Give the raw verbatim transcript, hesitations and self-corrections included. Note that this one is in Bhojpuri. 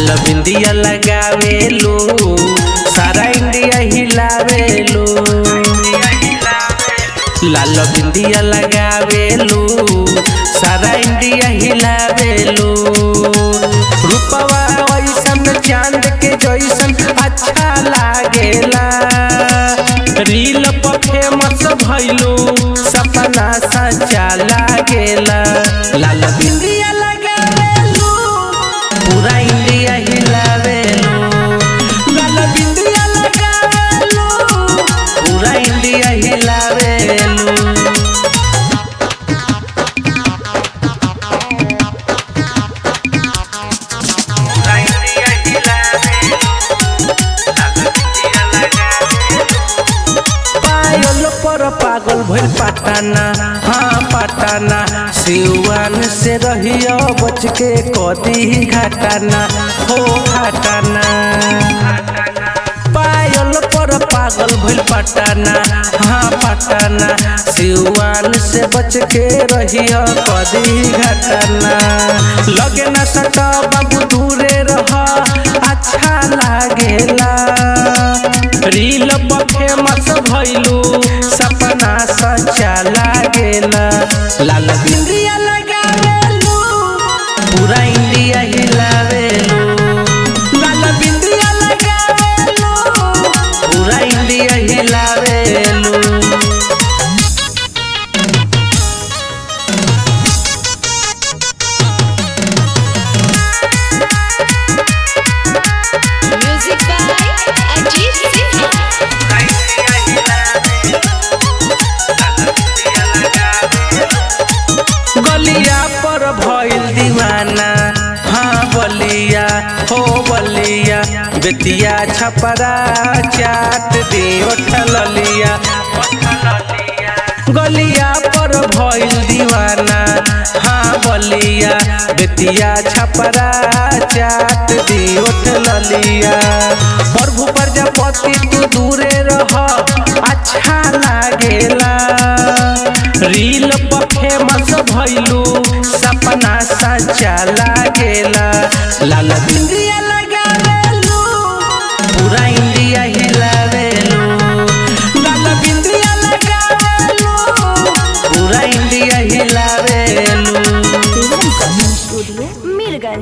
लाल बिंदिया लगावेलू सारा इंडिया हिलावेलू। लाल बिंदिया लगावेलू सारा इंडिया हिलावेलू। रूपवा ऐसन चांद के जैसन अच्छा लागेला। रील पर फेमस भइलू सपना सच्चा लागेला। लाल बिंदिया लगावेलू पूरा इंडिया हिलावेलू। लाल बिंदिया लगावेलू पूरा इंडिया हिलावेलू। पर पागल भइल पटाना, हाँ पटाना। सिवान से रहियो बच के कदी घाटाना हो घाटाना। पायल पर पागल भइल पटाना, हाँ पटाना। सिवान से बच के रहियो कदी घाटाना। लगे न सटा बाबू दूरे रह अच्छा लागेला। रील पर फेमस भइलू सपना सच्चा लागेला। लाल बिंदिया लगावेलू पूरा इंडिया हिलावेलू। लाल बिंदिया लगावेलू पूरा इंडिया हिलावेलू। Music by Ajit Sinha. गलिया पर भइल दीवाना, हाँ बलिया हो बलिया। बेतिया छपरा चाट दे ललिया। गलिया पर भइल दीवाना, हाँ बलिया। बेतिया छपरा चाट दे ललिया। प्रभु प्रजापति तू दूरे रह अच्छा लागेला। रील पर फेमस भइलू सपना सच्चा लागेला। लाल बिंदिया लगावेलू पूरा इंडिया हिलावेलू। लाल बिंदिया लगावेलू पूरा इंडिया हिलावेलू। स्टूडियो मीरगंज।